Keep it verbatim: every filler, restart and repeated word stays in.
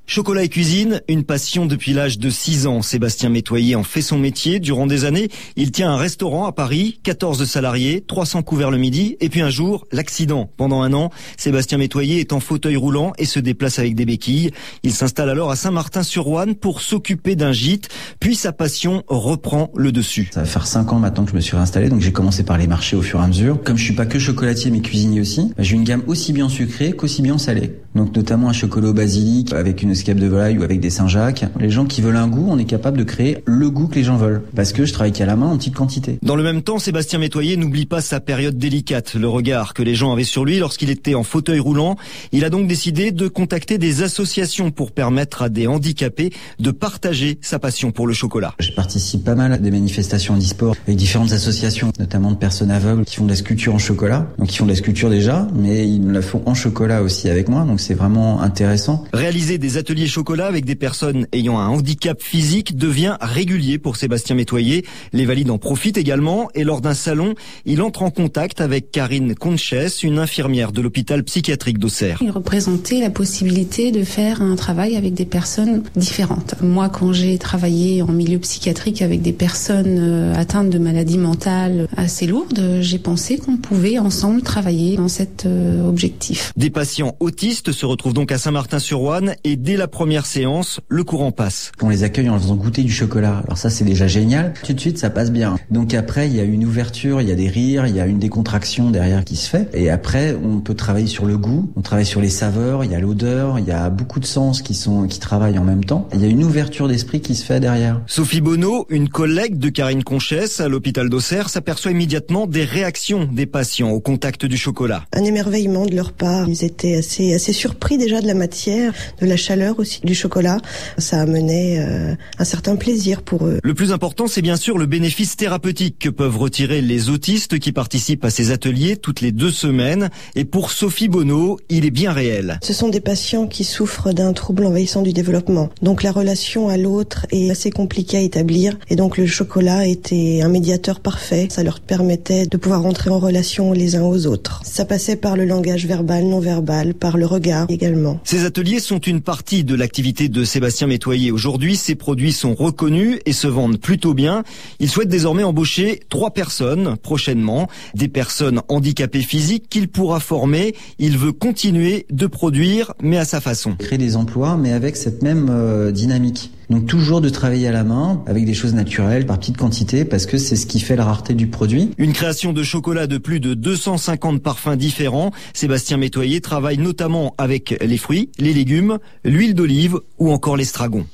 Chocolat et cuisine, une passion depuis l'âge de six ans. Sébastien Métoyer en fait son métier. Durant des années, il tient un restaurant à Paris, quatorze salariés, trois cents couverts le midi. Et puis un jour, l'accident. Pendant un an, Sébastien Métoyer est en fauteuil roulant et se déplace avec des béquilles. Il s'installe alors à Saint-Martin-sur-Ouane pour s'occuper d'un gîte. Puis sa passion reprend le dessus. Ça va faire cinq ans maintenant que je me suis réinstallé, donc j'ai commencé par les marchés au fur et à mesure. Comme je suis pas que chocolatier mais cuisinier aussi, j'ai une gamme aussi bien sucrée qu'aussi bien salée. Donc notamment un chocolat au basilic avec une escape de volaille ou avec des Saint-Jacques. Les gens qui veulent un goût, on est capable de créer le goût que les gens veulent. Parce que je travaille qu'à la main en petite quantité. Dans le même temps, Sébastien Métoyer n'oublie pas sa période délicate, le regard que les gens avaient sur lui lorsqu'il était en fauteuil roulant. Il a donc décidé de contacter des associations pour permettre à des handicapés de partager sa passion pour le chocolat. Je participe pas mal à des manifestations handisport avec différentes associations, notamment de personnes aveugles qui font de la sculpture en chocolat. Donc ils font de la sculpture déjà, mais ils me la font en chocolat aussi avec moi. Donc c'est vraiment intéressant. Réaliser des ateliers chocolat avec des personnes ayant un handicap physique devient régulier pour Sébastien Métoyer. Les valides en profitent également et lors d'un salon, il entre en contact avec Karine Conchès, une infirmière de l'hôpital psychiatrique d'Auxerre. Il représentait la possibilité de faire un travail avec des personnes différentes. Moi, quand j'ai travaillé en milieu psychiatrique avec des personnes atteintes de maladies mentales assez lourdes, j'ai pensé qu'on pouvait ensemble travailler dans cet objectif. Des patients autistes se retrouvent donc à Saint-Martin-sur-Ouane et dès la première séance, le courant passe. On les accueille en leur faisant goûter du chocolat. Alors ça, c'est déjà génial. Tout de suite, ça passe bien. Donc après, il y a une ouverture, il y a des rires, il y a une décontraction derrière qui se fait. Et après, on peut travailler sur le goût, on travaille sur les saveurs, il y a l'odeur, il y a beaucoup de sens qui sont qui travaillent en même temps. Il y a une ouverture d'esprit qui se fait derrière. Sophie Bonneau, une collègue de Karine Conchès à l'hôpital d'Auxerre, s'aperçoit immédiatement des réactions des patients au contact du chocolat. Un émerveillement de leur part. Ils étaient assez assez surpris déjà de la matière, de la chaleur aussi du chocolat. Ça amenait euh, un certain plaisir pour eux. Le plus important, c'est bien sûr le bénéfice thérapeutique que peuvent retirer les autistes qui participent à ces ateliers toutes les deux semaines. Et pour Sophie Bonneau, il est bien réel. Ce sont des patients qui souffrent d'un trouble envahissant du développement. Donc la relation à l'autre est assez compliquée à établir. Et donc le chocolat était un médiateur parfait. Ça leur permettait de pouvoir rentrer en relation les uns aux autres. Ça passait par le langage verbal, non verbal, par le regard également. Ces ateliers sont une partie de l'activité de Sébastien Métoyer. Aujourd'hui, ses produits sont reconnus et se vendent plutôt bien. Il souhaite désormais embaucher trois personnes prochainement, des personnes handicapées physiques qu'il pourra former. Il veut continuer de produire, mais à sa façon. Créer des emplois, mais avec cette même euh, dynamique. Donc toujours de travailler à la main, avec des choses naturelles, par petite quantité, parce que c'est ce qui fait la rareté du produit. Une création de chocolat de plus de deux cent cinquante parfums différents. Sébastien Métoyer travaille notamment avec les fruits, les légumes, l'huile d'olive ou encore l'estragon.